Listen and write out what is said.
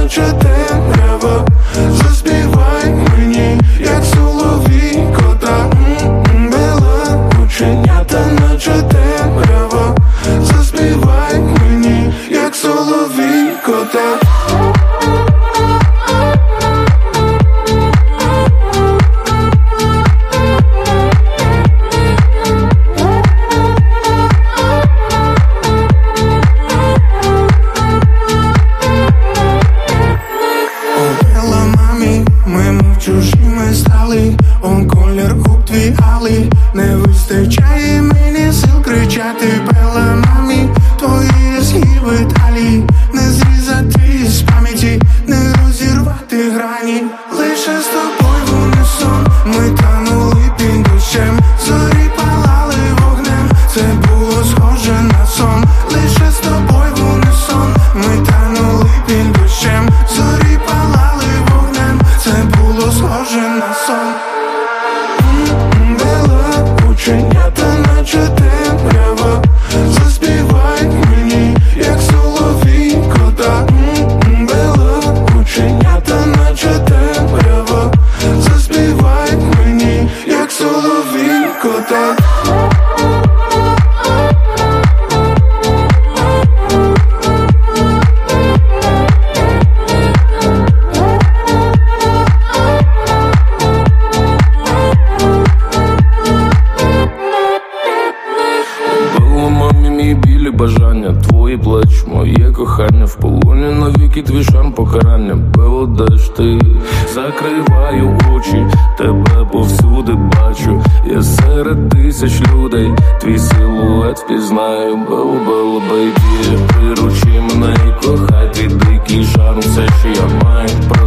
наче темрява. Заспівай мені, як соловійко, та бела оченята, наче темрява. Заспівай мені, як соловійко, та чужими стали, он колір губ твій алий. Не вистачає мені сил кричати Бела, мамі, твої схиви талії. Не зрізати з пам'яті, не розірвати грані. Лише з тобою в унісон ми танули під дощем. Зорі палали вогнем, це було схоже на сон. Лише з тобою в унісон ми танули під дощем. Зорі палали вогнем, це було схоже на сон. Бела оченята, наче темрява. Заспівай мені, як соловійко, та бела оченята, наче темрява. Заспівай мені, як соловійко, та бажання, твої плеч, моє кохання, в полоні навіки твій шарм покарання. Бело, де ж ти? Закриваю очі, тебе повсюди бачу. Я серед тисяч людей, твій силует впізнаю. Бело, бело, бейбі, приручи мене і кохай. Твій дикий шарм, все, що я маю.